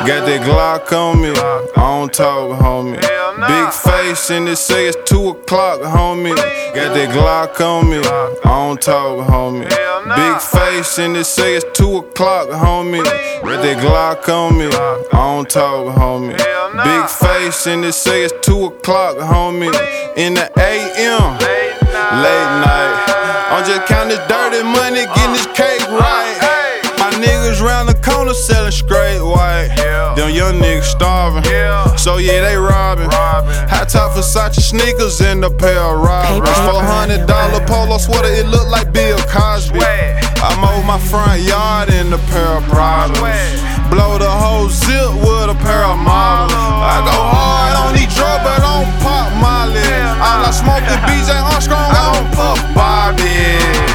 Got that Glock on me, I don't talk, homie. Big face and they say it's 2 o'clock, homie. Got that Glock on me, I don't talk, homie. Big face and they say it's 2 o'clock, homie. Got that Glock on me, I don't talk, homie. Big face and they say it's 2 o'clock, homie. In the AM, late night. I'm just counting this dirty money, getting this cake right. My niggas round the corner selling straight white. Them young niggas starving, so yeah, they robbing. High top Versace sneakers and a pair of robbers. $400 polo sweater, it look like Bill Cosby. I mow my front yard in a pair of problems. Blow the whole zip with a pair of models. I go hard on these drugs, but I don't pop Molly. All I smoke is BJ Armstrong, I don't puff Bobby.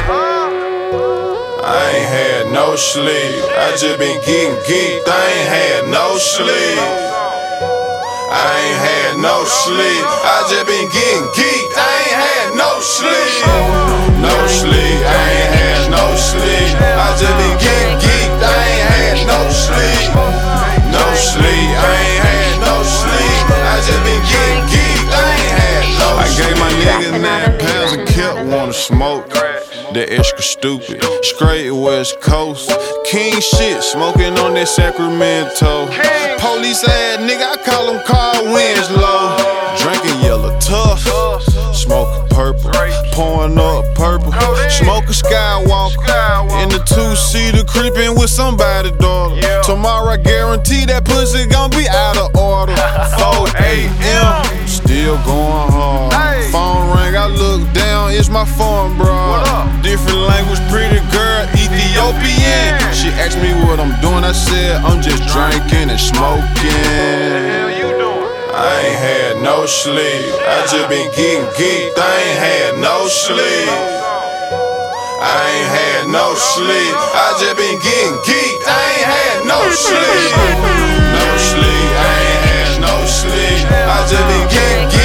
I ain't had no sleep, I just been getting geeked, I ain't had no sleep. I ain't had no sleep, I just been getting geeked, I ain't had no sleep. No sleep, I ain't had no sleep, I just been getting geeked, I ain't had no sleep. No sleep, I ain't had no sleep, I just been getting geeked, I ain't had no sleep. I gave my niggas 9 pounds and kept wanna smoke. That extra stupid, straight West Coast. King shit, smoking on that Sacramento. Police ass nigga, I call him Carl Winslow. Drinking yellow tough, smoking purple, pouring up purple. Smoking Skywalker, in the 2-seater, creeping with somebody's daughter. Tomorrow I guarantee that pussy gon' be out of order. 4 a.m., still going hard. Phone ring, I look down, it's my phone, bro. Different language, pretty girl, Ethiopian. She asked me what I'm doing, I said I'm just drinking and smoking. I ain't had no sleep, I just been getting geeked, I ain't had no sleep. I ain't had no sleep, I just been getting geeked, I ain't had no sleep. No sleep, I ain't had no sleep, I just been getting geeked.